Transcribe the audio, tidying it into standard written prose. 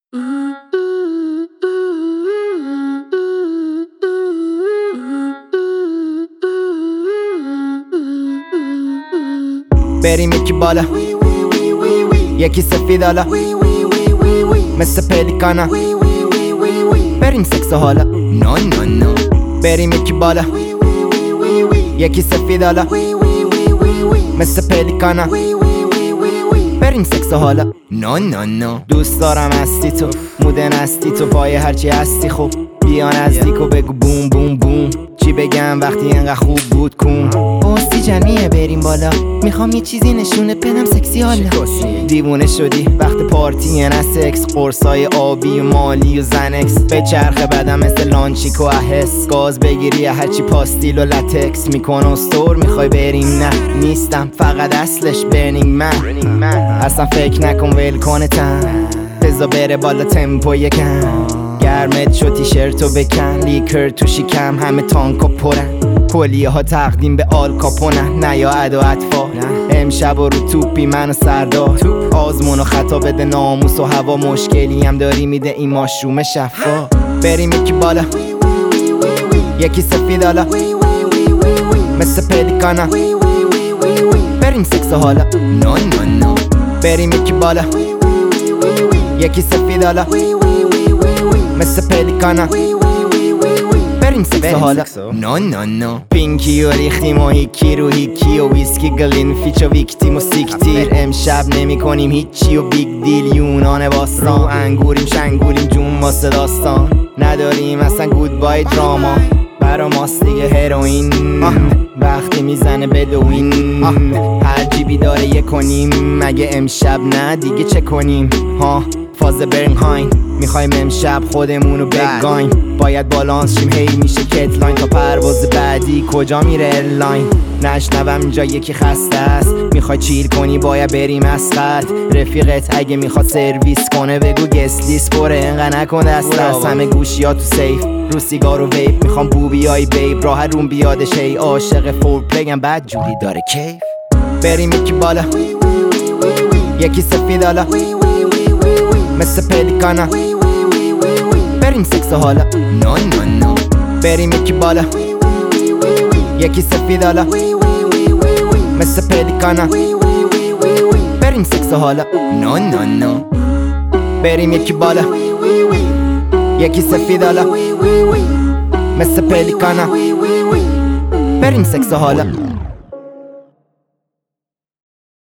بریم یکی بالا یکی سفید حالا مثل پلیکانا بریم سکس حالا نو نو نو بریم یکی بالا یکی سفید حالا مثل پلیکانا بریم سکس حالا نو نو نو دوست دارم هستی تو مودن هستی تو پای هرچی هستی خوب بیا نزدیک و بگو بوم بوم بوم چی بگم وقتی اینقدر خوب بود کن اوستی جمعیه بریم بالا میخوام یه چیزی نشونت بدم سکسی حالا دیوونه شدی وقت پارتی نه سکس قرصای آبی و مالی و زنکس به چرخه بدم مثل لانچیک و احس گاز بگیری هرچی پاستیل و لاتکس میکن استور میخوای بریم نه نیستم فقط اصلش برنینگ من اصلا فکر نکن ول کنتم بزا بره بالا تمپو یکم گرمت شو تیشرتو بکن لیکر تو شکم همه تانکا پرن کلیه ها تقدیم به آل کاپونن نه یا عد و اطفا امشب و رو توپی من و سردار آزمون و خطا بده ناموس و هوا مشکلی هم داری میده این ماشروم شفا بریم یکی بالا یکی سفید حالا مثل پلیکانا بریم سکس حالا نو نو نو بریم یکی بالا یکی سفید حالا مثل پلیکانا بریم سکس حالا نو نو نو پینکی و ریختیم و هیکی رو هیکی و ویسکی گلین فیچ و ویکتیم و سیکتیر امشب نمی کنیم هیچی و بیگ دیل یونان باستان رو انگوریم شنگولیم جون واسه داستان نداریم اصلا گودبای دراما برا ماست دیگه هروئین وقتی میزنه بدوین هر جیبی داره یک کنیم مگه امشب نه دیگه چه کنیم ها فاز برنهاین میخوایم امشب خودمونو بگایم باید بالانس شیم هی میشه کتلاین تا پرواز بعدی کجا میره ایرلاین نشنوم اینجا یکی خسته است میخوای چیل کنی باید بریم اسقط رفیقت اگه میخواد سرویس کنه بگو گسلیس پره انقدر نکن دست دست همه گوشیا تو سیف رو سیگار و ویپ میخوام بوبیای بیب راه روم بیادش هی عاشق فور پلیم بد جوری داره کیف بریم یکی بالا یکی سفید حالا مثل پلیکانا بریم سکس حالا نو نو نو بریم یکی بالا یکی سفید حالا مثل پلیکانا بریم سکس حالا نو نو نو بریم یکی بالا یکی سفید حالا مثل پلیکانا بریم سکس حالا